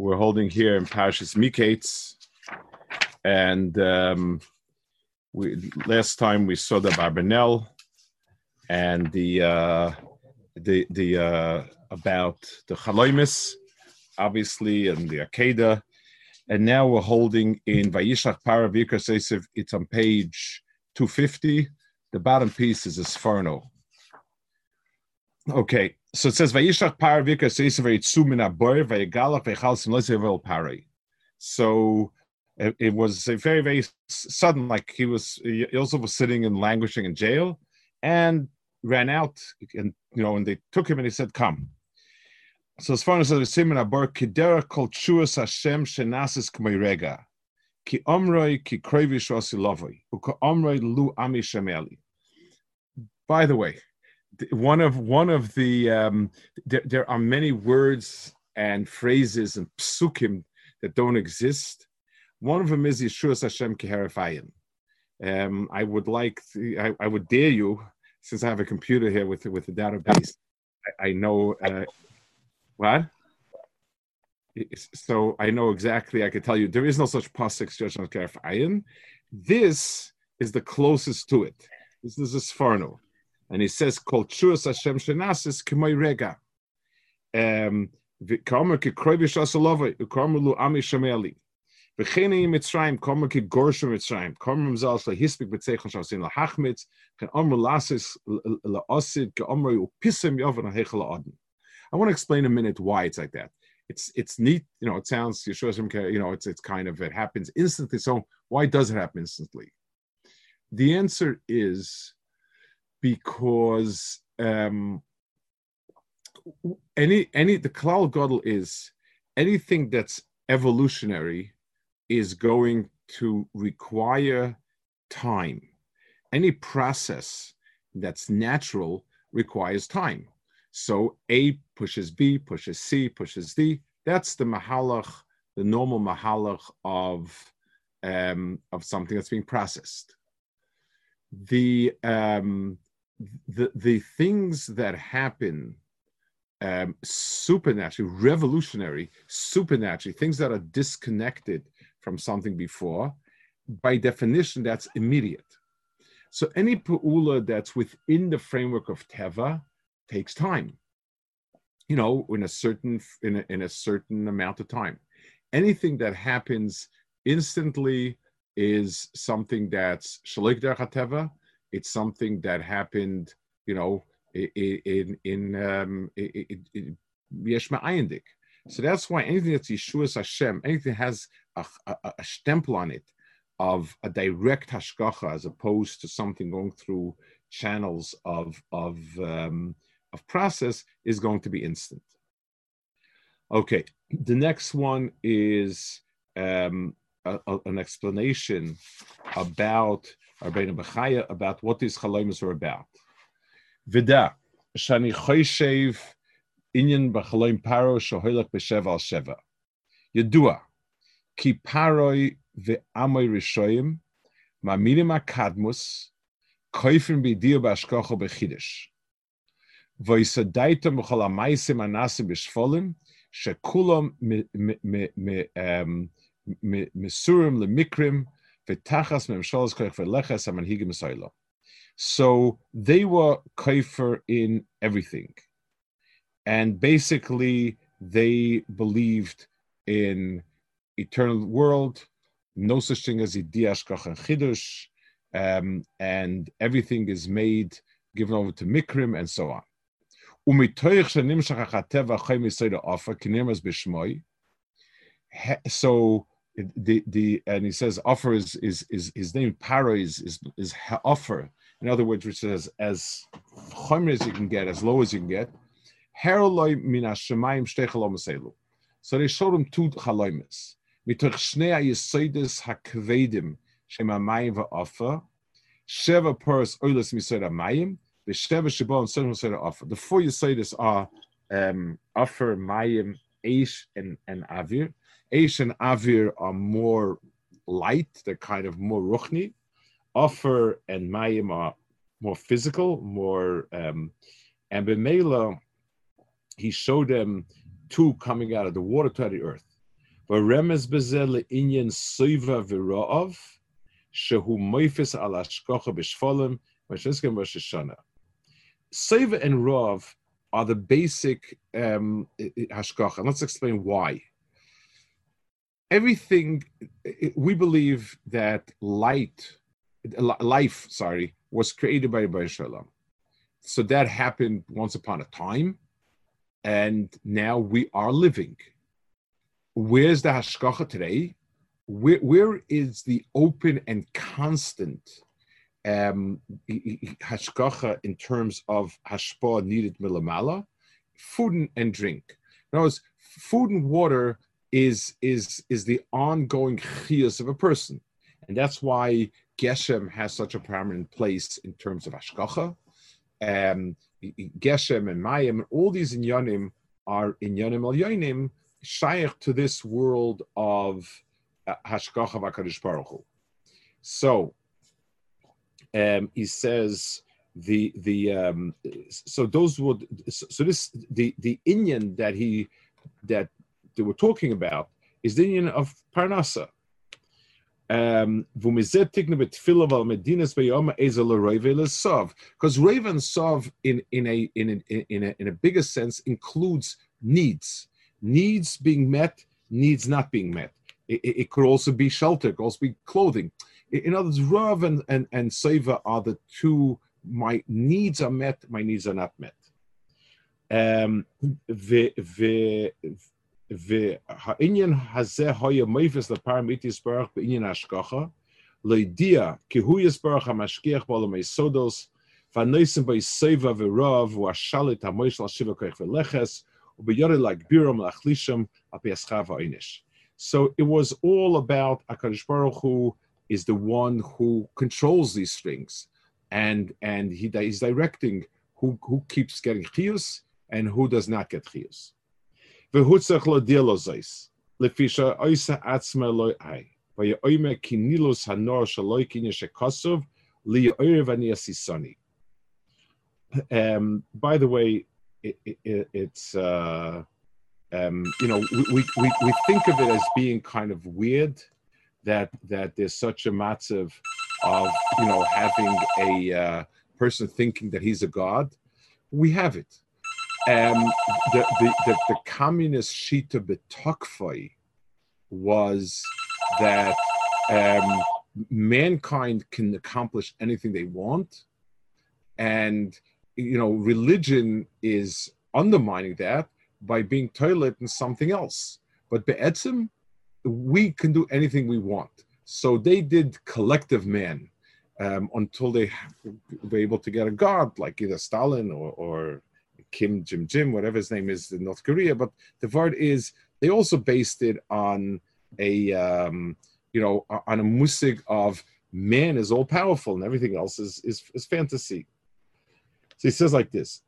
we're holding here in Parshas Miketz, and last time we saw the Barbanel and the about the Chaloimis, obviously, and the Akeda, and now we're holding in Vayishlach Para V'Yikra Seisev. It's on page 250. The bottom piece is a Sforno. Okay, so it says Vayishlach Para V'Yikra Seisev Yitzum Min HaBor Vayigalach V'Ychal Simlei Sevel Parai. So it was a very, very sudden, like he also was sitting and languishing in jail, and ran out, and and they took him and he said, "Come." So as far as the Siman Abor Kidera Kol Tshuas Hashem Shenasis K'Meirega Ki Omroi Ki Kroivi Shosilovoi Uka Omroi Lu Ami Shemeli. By the way, one of the there are many words and phrases and psukim that don't exist. One of them is Yeshuas Hashem Keherafayin. I would dare you, since I have a computer here with the database. I know what. So I know exactly. I could tell you there is no such pasuk Yeshuas Keherafayin. This is the closest to it. This is a Sforno, and he says Kol Tshuas Hashem Shenasis K'may Rega. V'kamer K'kroiv Yishasalovay Ukamer Lu Ami Shemeli. V'chene Mitzrayim Kamer K'gorshu Mitzrayim Kamer Mzal Shlehispik B'tzeichon Shasin LaHachmitz Ken Omer Lasis LaOsid K'omer Upisem Yovan HaHechel LaOdin. I want to explain a minute why it's like that. It's neat, it sounds Yeshua, it's kind of, it happens instantly. So why does it happen instantly? The answer is because the Klal Gadol is anything that's evolutionary is going to require time. Any process that's natural requires time. So A pushes B, pushes C, pushes D. That's the mahalach, the normal mahalach of something that's being processed. The things that happen supernaturally, revolutionary, supernaturally, things that are disconnected from something before, by definition, that's immediate. So any pu'ula that's within the framework of teva takes time, in a certain amount of time. Anything that happens instantly is something that's shalik derech hateva. It's something that happened, in yesh ma'ayendik. So that's why anything that's Yeshuas Hashem, anything has a stempel on it of a direct hashgacha as opposed to something going through channels of process, is going to be instant. Okay, the next one is an explanation about Rabbeinu Bechaya about what these chaloimus are about. Vida shani choyshev inyan b'chaloim paro shohelach b'sheva al sheva. Yedua ki paroi ve'amoy rishoyim ma'minim akadmus koifim b'diyu b'ashkocho b'chidesh. V'yisadaitem b'chol ha'maisim anasim b'shfolim shekulam misurim lemikrim v'tachas memsholas koich v'leches ha'manhigim esoilo. So they were kaifer in everything. And basically, they believed in eternal world, no such thing as idiyah shkach and chidush, and everything is made, given over to mikrim, and so on. So and he says offer is his name para is offer. In other words, which says as chomer as you can get, as low as you can get. So they showed him two chaloimes. Mitoch shnei hayesodes hakvedim shemamayim va'offer sheva paras oilas misod hamayim v'sheva shebon sod misod offer. The four yesodes are offer, mayim, eish, and avir. Eish and avir are more light; they're kind of more ruchni. Offer and mayim are more physical, more. And b'meila, he showed them two coming out of the water to the earth. V'remez bezel le'inyan soiva v'ra'av, shehu moifis al hashgacha b'shfolim, v'sheskem v'sheshana. Soiva and ra'av are the basic hashgacha. Let's explain why. Everything, we believe that life, was created by Rebbe Shalom. So that happened once upon a time, and now we are living. Where's the hashgacha today? Where is the open and constant hashgacha in terms of hashpah needed milamala? Food and drink. In other words, food and water is the ongoing chiyus of a person, and that's why Geshem has such a prominent place in terms of hashgacha. Geshem and Mayim and all these inyanim are inyanim al yonim shaykh to this world of hashgacha v'akadosh baruch hu. So he says the inyan that they were talking about is the inyan of parnasa. Because Rav and Sov in a bigger sense includes needs being met, needs not being met. It could also be shelter, it could also be clothing. In other words, Rav and Seva are the two. My needs are met, my needs are not met. Ha'inyan hazeh hoya meifes leparamit yisbarach be'inyan hashgacha loidia kihu yisbarach hamashkiach b'olam yisodos v'anoisim b'yiseva v'rav v'ashalit ha'moish l'shiva koich v'leches u'b'yore l'agbiram l'achlisham apiaschav ha'inish. So it was all about HaKadosh Baruch Hu is the one who controls these strings, and he's directing who keeps getting chiyus and who does not get chiyus. V'hutzach lo dielo zeis, lefisha oisa atzma lo ai, v'yoyme kinilus hanor shaloi kinye shekosov, li'oyer v'ani asisoni. By the way, it's we think of it as being kind of weird that there's such a matzav of having a person thinking that he's a god. We have it. The communist shita betokfai was that mankind can accomplish anything they want, and religion is undermining that by being toilet and something else. But be'etzim, we can do anything we want. So they did collective man until they were able to get a god like either Stalin or Kim Jim, whatever his name is in North Korea. But the word is they also based it on a on a musig of man is all powerful and everything else is fantasy. So he says like this.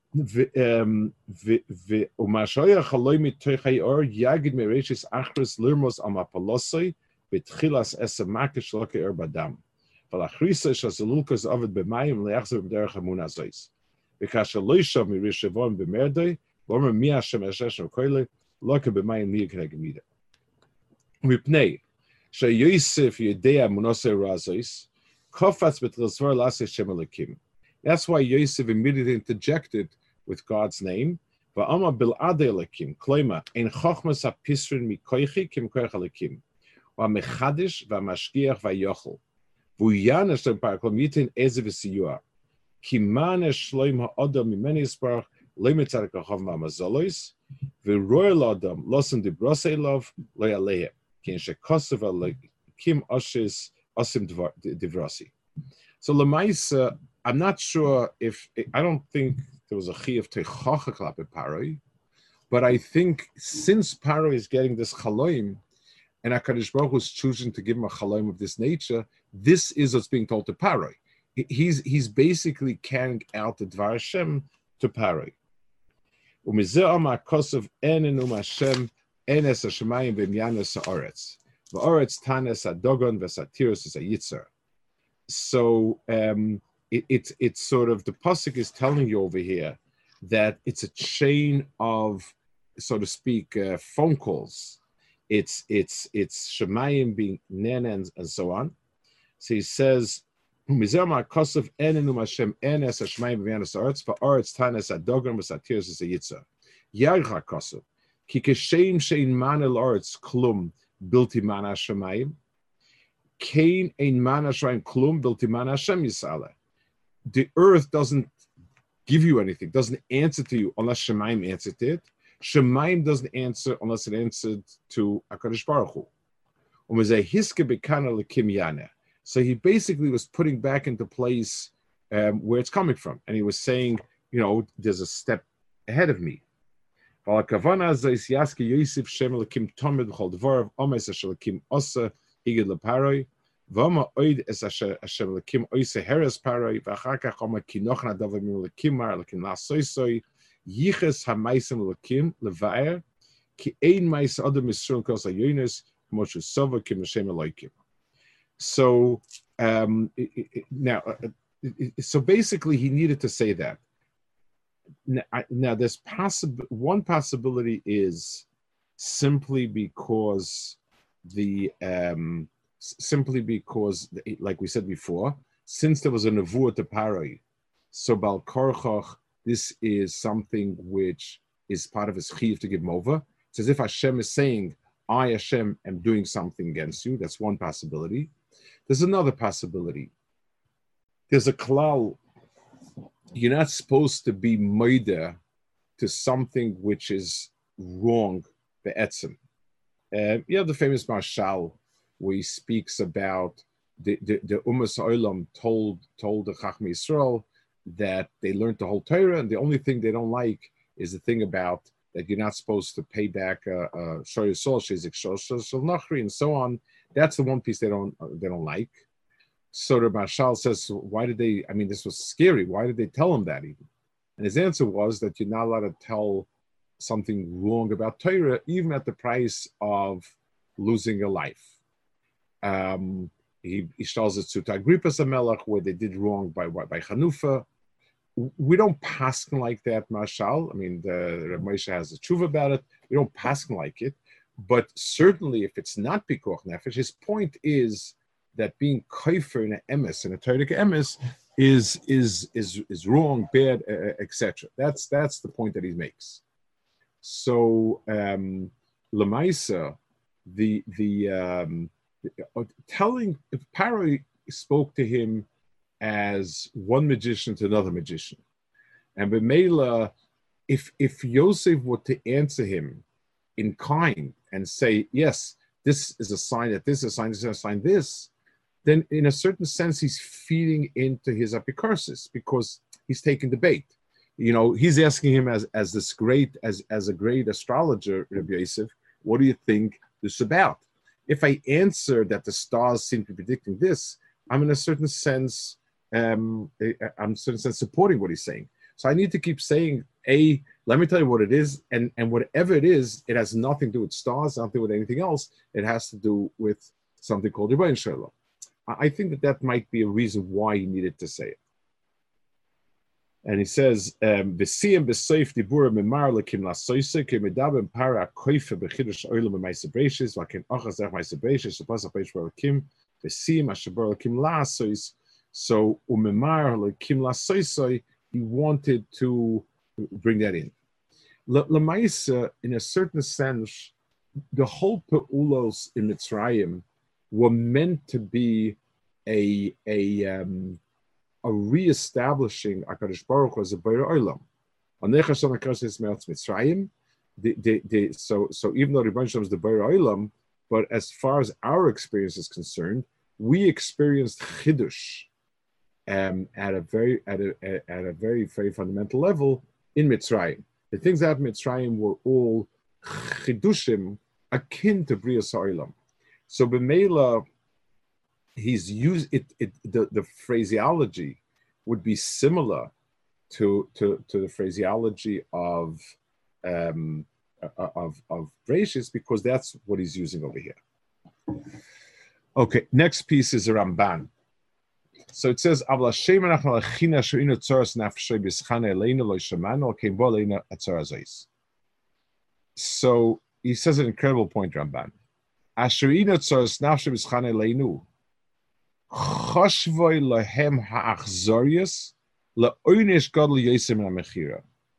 Because Elisha Mirishavon Bemerde, Borma Mia Shemeshesh Koile, Loka Bemayan Mia Knegamida. Mipnei, Shay Yosef Yedea Munose Razos, Kofats Betlesvar Lase Shemalakim. That's why Yosef immediately interjected with God's name. Va'ama Bilade Lakim, Klema, Ein Chochmas Apisrin Mikoichi, Kim Koechalakim, Va Mechadish, Va Mashgiach, Va Yochel. Vuyanish the Paraklamitin Ezevisiua. Kimane Shloim Ha'odam Mimenisparch, Limitar Kachav Mamazolois, Viroyal Adam, Losen de Broselov, Loyalehe, Kin Shekosova, Kim Oshis, Osim Divrasi. So Lamaisa, I'm not sure I don't think there was a Chiyav Techacha Klape Paroi, but I think since Paroi is getting this Chaloim, and HaKadosh Baruch Hu is choosing to give him a Chaloim of this nature, this is what's being told to Paroi. He's basically carrying out the Dvar Hashem to Paroi. Umizeh Amar Kosov Enen Hashem Enes Hashemayim V'Myanes Ha'aretz V'Aretz Tanes Hadogon V'Satirus is a Yitzer. So it's sort of the pasuk is telling you over here that it's a chain of, so to speak, phone calls it's Shemayim being Nen and so on. So he says, Mizerma Kosov Enenu Hashem Enes Hashmayim B'Yanas Arts Va'Arts Tanes Adogram V'Satirs V'Sayitza Yarcha Kosov Ki Keshem Shein Manel Arts Klum Bilti Man Hashemayim Kain Ein Man Hashemayim Klum Bilti Man Hashem Yisale. The earth doesn't give you anything, doesn't answer to you unless Shemayim answered it. Shemayim doesn't answer unless it answered to HaKadosh Baruch Hu. So he basically was putting back into place where it's coming from. And he was saying, there's a step ahead of me. V'ama oid es Hashem lekim oise heres paroi v'achar kach oma kinoch nadav mim lekim mar lekim lasoisoi yiches hamaisim lekim levaer ki ein mais adam Yisrael kos hayonis moshu sova kim Hashem Elokim. So so basically he needed to say that. Now there's one possibility is simply because like we said before, since there was a nevuah to Paroi, so Bal Korchoch, this is something which is part of his chiyuv to give him over. It's as if Hashem is saying, I, Hashem, am doing something against you. That's one possibility. There's another possibility. There's a klal. You're not supposed to be moida to something which is wrong, be'etzem. You have the famous Marshal, where he speaks about the Umas Olam told the Chachmei Yisrael that they learned the whole Torah, and the only thing they don't like is the thing about that you're not supposed to pay back Shoy Sol Shezik Shol Nachri and so on. That's the one piece they don't like. So the Marshal says, why did they? I mean, this was scary. Why did they tell him that even? And his answer was that you're not allowed to tell something wrong about Torah, even at the price of losing a life. He tells it to Agrippas HaMelech, where they did wrong by Chanufa. We don't paskin like that, Marshal. I mean, the Reb Moshe has a tshuva about it. We don't paskin like it, but certainly if it's not pikuach nefesh, his point is that being kaifer in an emes, in a Torah emes, is wrong, bad, etc. That's the point that he makes. So Lamaisa, telling, if Paroi spoke to him as one magician to another magician, and B'meila, if Yosef were to answer him in kind and say, yes, this is a sign that this is a sign, this is a sign, this, then in a certain sense he's feeding into his apikarsis because he's taking the bait. He's asking him as a great astrologer, Rabbi Yosef, what do you think this is about? If I answer that the stars seem to be predicting this, I'm in a certain sense, supporting what he's saying. So I need to keep saying, let me tell you what it is, and whatever it is, it has nothing to do with stars, nothing to do with anything else. It has to do with something called Rebbein Shalom. I think that might be a reason why he needed to say it. And he says, "V'siyem b'soif dibura memar lekim lasoise kemedabem para koife b'chidush oilam b'maisa breishis v'akin achazach maisa breishis v'pas ha'peish b'alekim v'siyem ashabar lekim lasois." So umemar lekim lasoisoi, he wanted to bring that in. Lamaisa, in a certain sense, the whole peulos in Mitzrayim were meant to be a re-establishing HaKadosh Baruch Hu as a Beir Olam. So even though Rebbein Shalom is the Beir Olam, but as far as our experience is concerned, we experienced Chidush at a very fundamental level in Mitzrayim. The things that happened in Mitzrayim were all Chidushim akin to Brias Olam. So B'meila, he's used it. The phraseology would be similar to the phraseology of Breishis, because that's what he's using over here. Okay, next piece is a Ramban. So it says, so he says an incredible point, Ramban. Asherina tzos nafshem ischane leinu. Choshvoi lehem ha'achzorius le'oinish gadol yosem ha'mechira.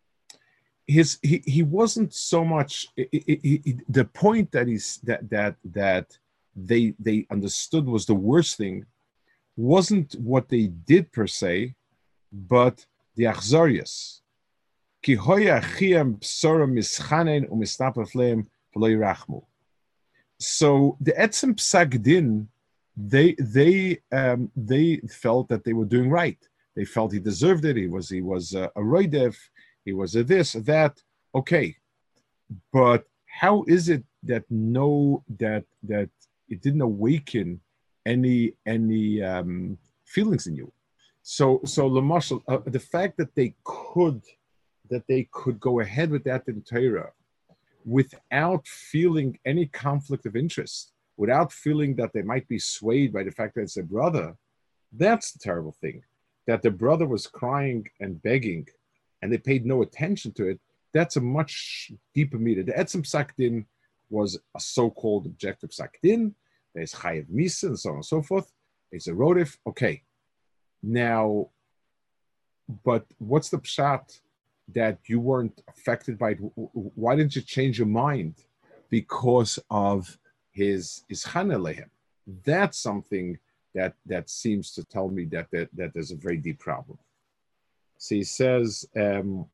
He wasn't so much the point that they understood was the worst thing wasn't what they did per se, but the achzorius. Ki hoya chiam psoram mischanen umisnapafleim v'lo yirachmu. So the etzem psak din, they felt that they were doing right. They felt he deserved it. He was a roidev. He was a this, a that. Okay, but how is it that that it didn't awaken any feelings in you? So Lamashal, the fact that they could go ahead with that in Torah without feeling any conflict of interest, without feeling that they might be swayed by the fact that it's a brother, that's the terrible thing. That the brother was crying and begging, and they paid no attention to it. That's a much deeper meaning. The Etzem Psak Din was a so-called objective Psak Din. There's Chayev Misa and so on and so forth. It's a Rodif. Okay. Now, but what's the pshat that you weren't affected by it? Why didn't you change your mind because of his Chana Lehem? That's something that seems to tell me that there's a very deep problem. So he says, sorry,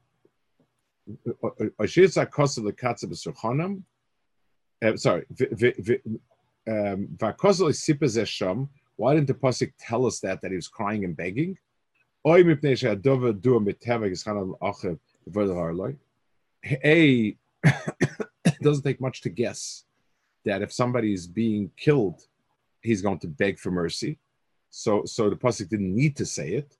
why didn't the pasuk tell us that he was crying and begging? It doesn't take much to guess that if somebody is being killed, he's going to beg for mercy. So the pasuk didn't need to say it.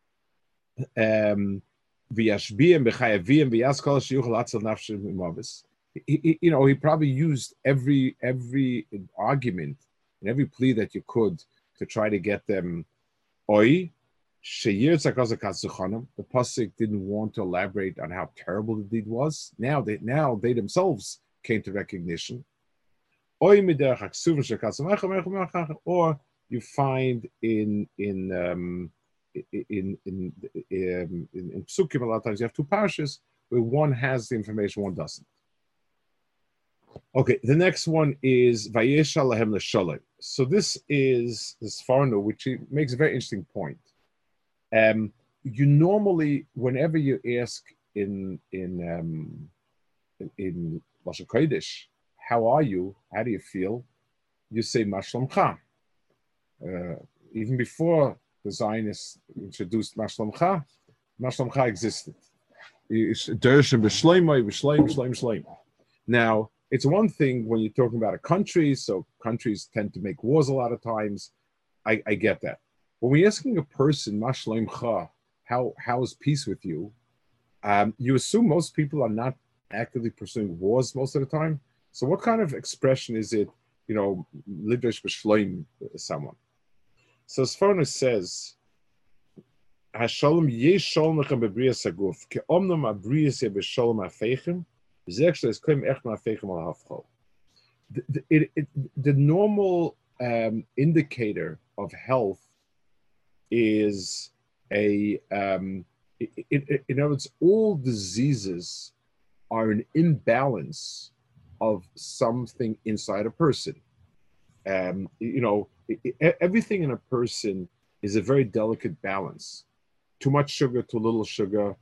He probably used every argument and every plea that you could to try to get them. The pasuk didn't want to elaborate on how terrible the deed was. Now they themselves came to recognition. Or you find in Psukim a lot of times you have two parshas where one has the information, one doesn't. Okay, the next one is Vayesha Lahem L'Sholem. So this is this Sforno, which makes a very interesting point. You normally, whenever you ask in Lashon Kodesh, how are you? How do you feel? You say Mashlomcha. Even before the Zionists introduced Mashlomcha, Mashlomcha existed. Now, it's one thing when you're talking about a country, so countries tend to make wars a lot of times. I get that. When we're asking a person, Mashlomcha, how's peace with you? You assume most people are not actively pursuing wars most of the time. So what kind of expression is it, Lidresh B'Shloim someone? So Sforno says, Hashalom yesh shalom lechem bebrias haguf, ke omnam abrias ye b'shalom hafeichem, v'zeh es koim echt ma'afeichem al hafcho. The normal indicator of health is in other words, all diseases are an imbalance of something inside a person. Everything in a person is a very delicate balance. Too much sugar, too little sugar,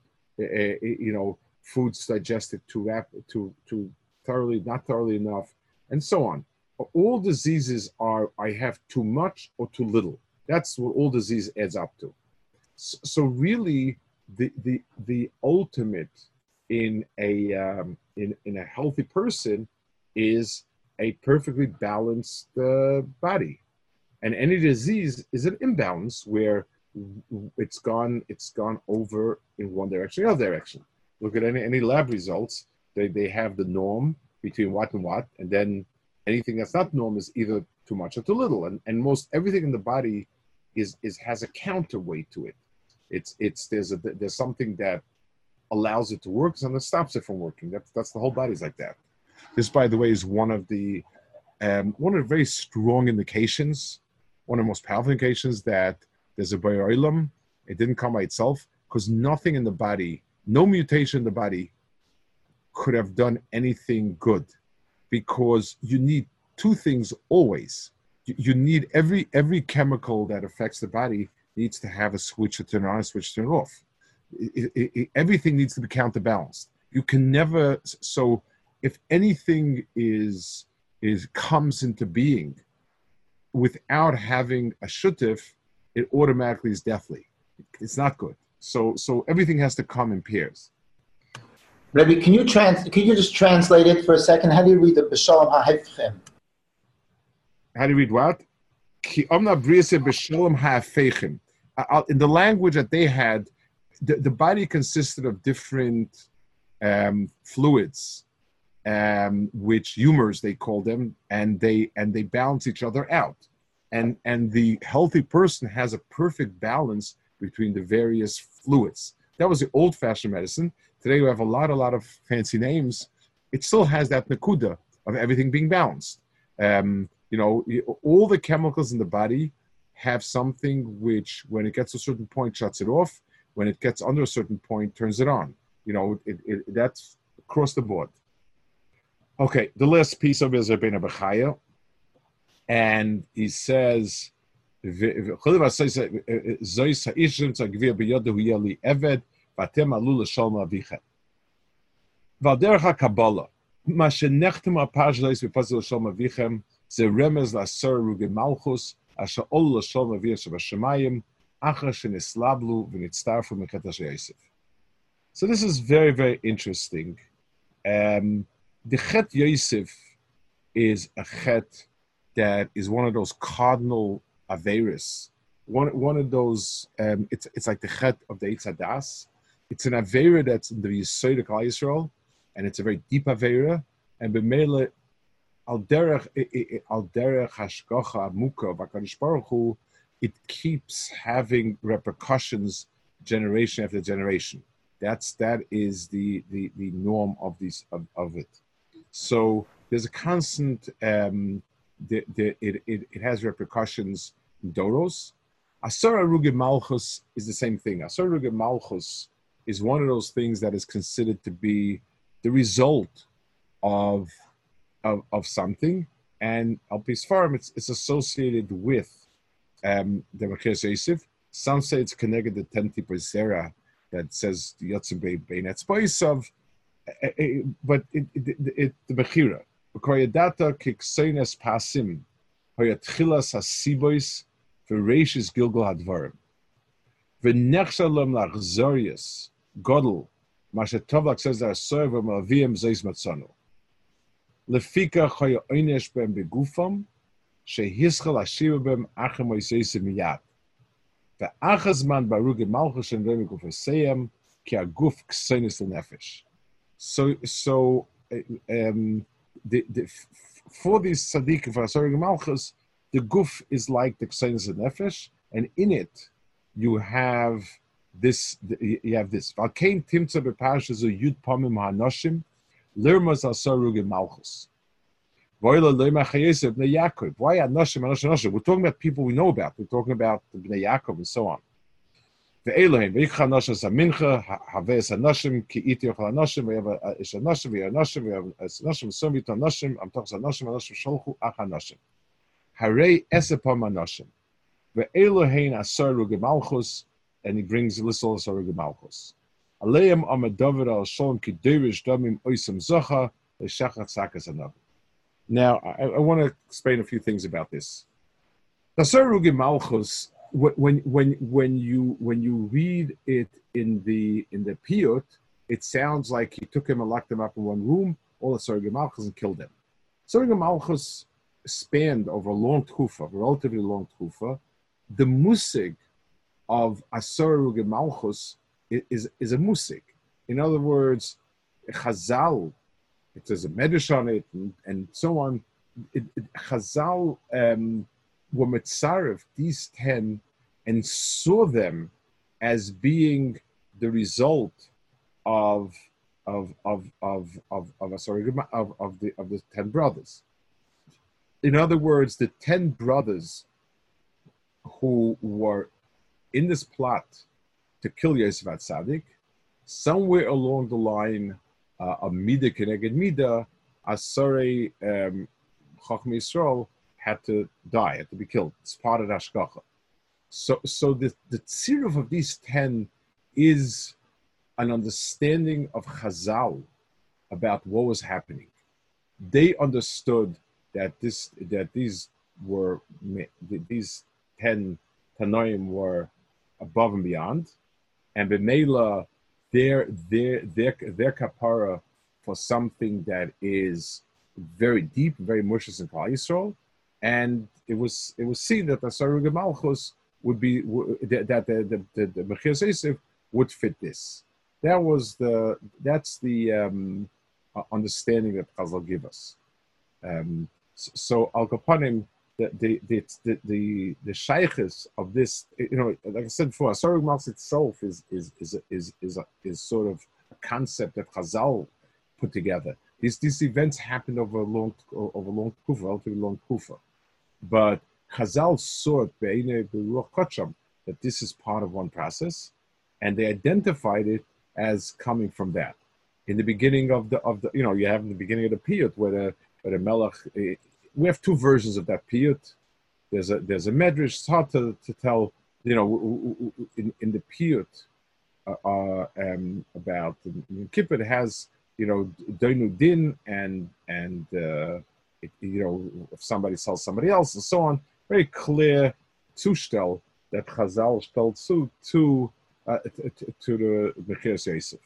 foods digested too thoroughly, not thoroughly enough, and so on. All diseases are, I have too much or too little. That's what all disease adds up to. So really, the ultimate in a healthy person is a perfectly balanced body, and any disease is an imbalance where it's gone over in one direction or the other direction. Look at any lab results; they have the norm between what and what, and then anything that's not norm is either too much or too little, and most everything in the body has a counterweight to it. There's something that allows it to work and that stops it from working. That's the whole body's like that. This, by the way, is one of the very strong indications, one of the most powerful indications that there's a Borei Olam. It didn't come by itself, because nothing in the body, no mutation in the body could have done anything good, because you need two things always. You need every chemical that affects the body needs to have a switch to turn on, a switch to turn off. Everything needs to be counterbalanced. You can never. So if anything comes into being without having a shutif, it automatically is deathly. It's not good. So everything has to come in pairs. Rabbi, can you just translate it for a second? How do you read the B'Shalom HaHefchem? How do you read what? Ki omna b'riyaseh b'shalom ha'afeichim. In the language that they had, the body consisted of different fluids, which humors they call them, and they balance each other out. And the healthy person has a perfect balance between the various fluids. That was the old-fashioned medicine. Today we have a lot of fancy names. It still has that nakuda of everything being balanced. All the chemicals in the body have something which, when it gets to a certain point, shuts it off. When it gets under a certain point, turns it on. That's across the board. Okay, the last piece of it is Rabbeinu Bechaya, and he says, Valdercha Kabbalah, ma shenechtem apashleis v'pazil l'shalom avichem, ze remez l'asar ruge malchus, asher ol l'shalom avichem b'shamayim, achar shenislablu v'nitztarfu meketash Yosef. So this is very, very interesting. The Chet Yosef is a Chet that is one of those cardinal Averis. One of those, it's like the Chet of the Eitz Hadas. It's an Avera that's in the Yesod of Klal Yisrael, and it's a very deep Avera. And b'meila, al derech hashgacha amuka v'akadosh Baruch Hu, it keeps having repercussions generation after generation. That is the norm of it. So there's a constant. It has repercussions in Doros. Asar Arugim Malchus is the same thing. Asar Arugim Malchus is one of those things that is considered to be the result of something, and Al Pisfarim it's associated with the Machias Yosef. Some say it's connected to 10 Zera that says the Yotzim Bein Etzboisav, but the Bechira. V'koyadata kikseines pasim, hoyatchilas hasibois v'reishis gilgal hadvarim. V'nechshalom lachzorius godel, mashetovlak says that serve malviyim zeis matzanu. Lefika choya oynesh bem begufam, shehischal ashiva bem achem oiseisim miyad. Ve'achazman baruge malchus and remi gufaseyam ki aguf kseines lenefesh. So for these tzaddikim for Asar Malchus, the guf is like the Ksenis and Nefesh, and in it you have this. Valkein timtza bepashas yud pamim hanoshim lirmas Asar Malchus. Voila lirma chayesef bnei Yaakov. Why Anoshim? We're talking about people we know about. We're talking about the bnei Yaakov and so on. Ve'elohim ve'ikcha noshas amincha haveis anoshim ki iti yochal anoshim ve'yav ish anoshim ve'yanoshim anoshim som v'ito anoshim amtochs anoshim sholchu ach anoshim harei esepam anoshim ve'elohein asar rugemalchus, and he brings the list of asar rugemalchus aleim amadover al shalom ki derish damim oisam zocha le'shachat sakas anav. Now I want to explain a few things about this. Asar rugemalchus, when you read it in the piyut, it sounds like he took him and locked him up in one room, all the Sargim Malchus, and killed him. Sargim Malchus spanned over a long tkufa, a relatively long tkufa. The musig of Asar Malchus is a musig. In other words, Chazal, it says a medrash on it and so on. Chazal were mitzaref these 10 and saw them as being the result of the 10 brothers. In other words, the 10 brothers who were in this plot to kill Yosef Atzadik, somewhere along the line of Mida Keneged Mida, Asari Chachmei Yisrael had to die, had to be killed. It's part of the Hashgacha. So the tziruf of these 10 is an understanding of Chazal about what was happening. They understood that these 10 Tanoim were above and beyond, and B'meila their kapara for something that is very deep, very mushes in Klal Yisrael, and it was seen that the Sarug Malchus would be that the Mechiras Yosef would fit this. That's the understanding that Chazal give us. So Al Kapanim, the shaykhs of this, like I said before, Sarug Malchus itself is sort of a concept that Chazal put together. These events happened over a long kufa, relatively long kufa, but Chazal saw it that this is part of one process, and they identified it as coming from that. In the beginning of the you have in the beginning of the piyut where the melech, we have two versions of that piyut. There's a medrash. It's hard to tell. In the piyut about Kippur, it has doinu din and if somebody sells somebody else and so on. Very clear zustel that Chazal stellt to the Mechiras Yosef.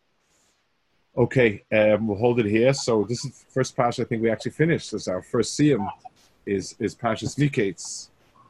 Okay, we'll hold it here. So this is the first parsha I think we actually finished. This is our first siyum is Parshas Miketz.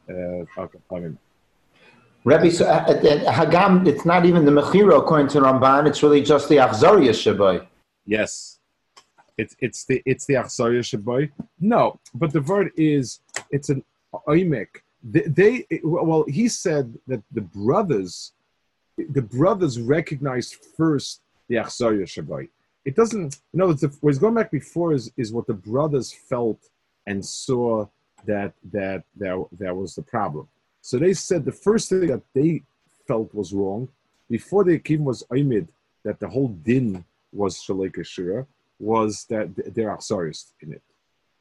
Rebbe, so Hagam, it's not even the Mechira according to Ramban. It's really just the Achzariya Shabai. Yes, it's the Achzariya Shabai. No, but the word is it's an oimek. He said that the brothers recognized first the Achzariya Shabai. It doesn't, what it's going back before is what the brothers felt and saw that was the problem. So they said the first thing that they felt was wrong, before the Akim was oimid, that the whole din was Shalei Kashira, was that they're Achzarias in it.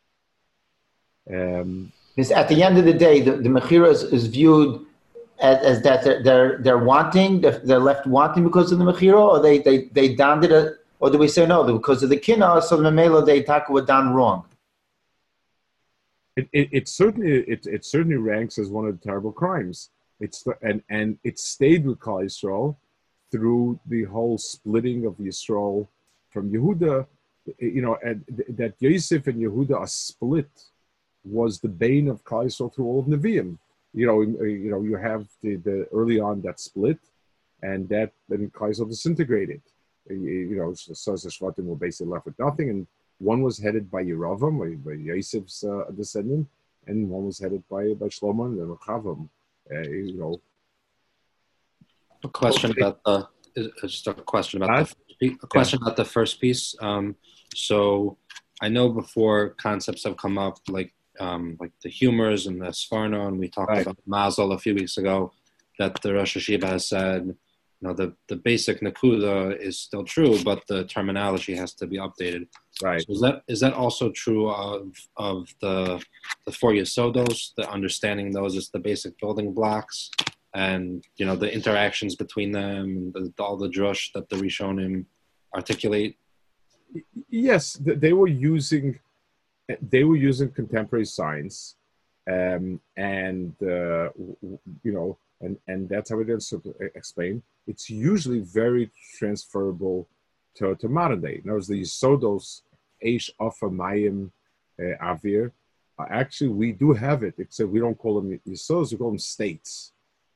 Because at the end of the day, the Mechira is viewed as that they're wanting, they're left wanting because of the Mechira, or they donned it, or do we say no, because of the Kina, so the Memela they were done wrong? It certainly ranks as one of the terrible crimes. And it stayed with Klal Yisrael through the whole splitting of Yisrael from Yehuda. And that Yosef and Yehuda are split was the bane of Klal Yisrael through all of Nevi'im. You have the early on that split, and then Klal Yisrael disintegrated. So the Shvatim were basically left with nothing, and one was headed by Yeravam, by Yosef's descendant, and one was headed by Shlomo and Rechavam. A question about the first piece. So I know before concepts have come up like the humors and the Sfarno, and we talked about Mazel a few weeks ago, that the Rosh Hashiva has said, the basic Nakuda is still true, but the terminology has to be updated. Right. So is that also true of the four Yesodos, the understanding those as the basic building blocks, and the interactions between them, all the drush that the Rishonim articulate? Yes, they were using contemporary science, and that's how it is explained. It's usually very transferable to modern day. In other words, the Yisodos, Eish, Afa, Mayim, Avir, actually we do have it, except we don't call them Yisodos, we call them states.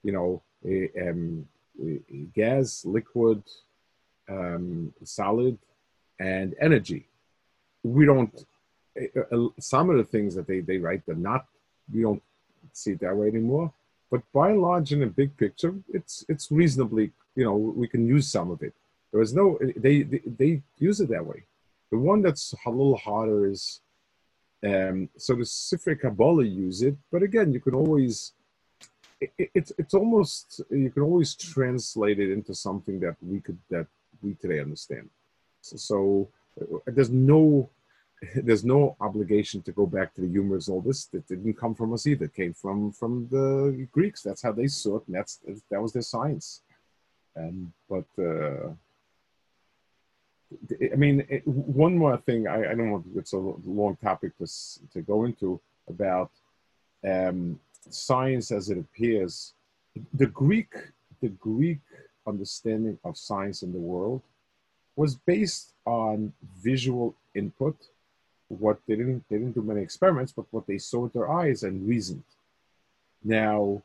Gas, liquid, solid, and energy. We don't, some of the things that they write, we don't see it that way anymore. But by and large, in a big picture, it's reasonably, we can use some of it. There was no, they use it that way. The one that's a little harder is, so the Sifrei Kabbalah use it, but again, you can always, it's almost, you can always translate it into something that we today understand. So there's no obligation to go back to the humors. All this that didn't come from us either. It came from the Greeks. That's how they saw it, and that was their science. But I mean, one more thing. I don't want, it's a long topic to go into about science as it appears. The Greek understanding of science in the world was based on visual input. What they didn't do many experiments, but what they saw with their eyes and reasoned. Now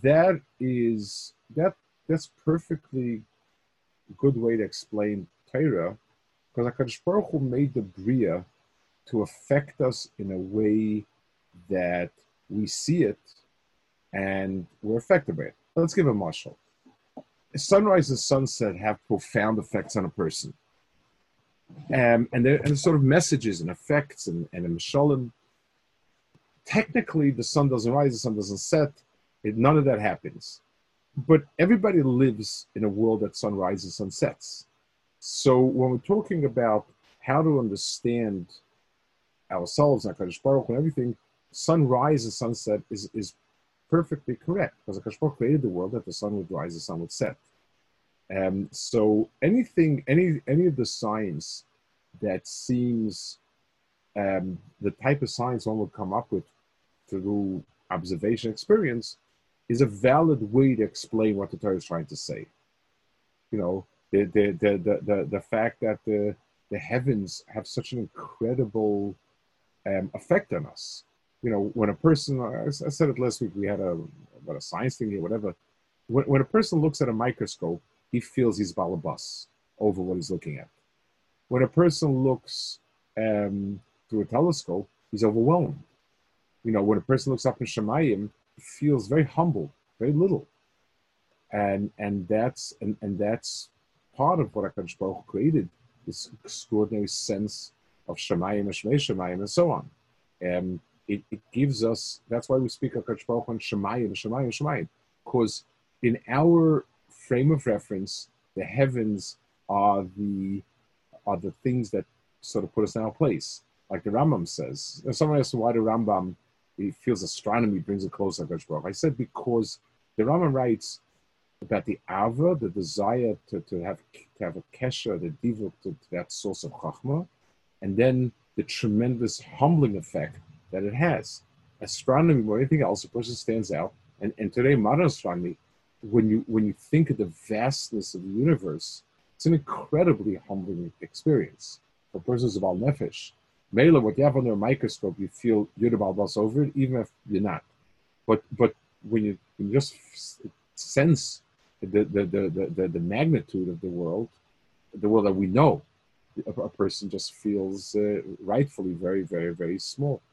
that's perfectly good way to explain Torah, because HaKadosh Baruch Hu made the Bria to affect us in a way that we see it and we're affected by it. Let's give a mashal. Sunrise and sunset have profound effects on a person. And there's sort of messages and effects and a mashalim. Technically, the sun doesn't rise, the sun doesn't set. None of that happens. But everybody lives in a world that sun rises, sun sets. So when we're talking about how to understand ourselves, HaKadosh Baruch Hu, and everything, sunrise and sunset is perfectly correct, because HaKadosh Baruch Hu created the world that the sun would rise, the sun would set. So any of the science that seems the type of science one would come up with through observation experience is a valid way to explain what the Torah is trying to say. You know, the fact that the heavens have such an incredible effect on us. You know, when a person, I said it last week, we had a science thing here, whatever. When a person looks at a microscope, he feels he's balabas over what he's looking at. When a person looks through a telescope, he's overwhelmed. You know, when a person looks up in Shemayim, he feels very humble, very little. And that's part of what HaKadosh Baruch Hu created, this extraordinary sense of Shemayim and Shmei Shemayim and so on. It gives us, that's why we speak of HaKadosh Baruch Hu on Shemayim, Shemayim, Shemayim, because in our frame of reference, the heavens are the things that sort of put us in our place. Like the Rambam says. Someone asked why the Rambam, he feels astronomy brings it closer to HaKadosh Baruch Hu. I said because the Rambam writes about the ava, the desire to have a kesher, the divuk, to that source of chachma, and then the tremendous humbling effect that it has. Astronomy, more anything else, a person stands out. And today, modern astronomy, when you think of the vastness of the universe, it's an incredibly humbling experience. For persons of al nefesh, Mela, what you have under a microscope, you feel you're the balbas over it, even if you're not. But when you just sense the magnitude of the world that we know, a person just feels rightfully very, very, very small.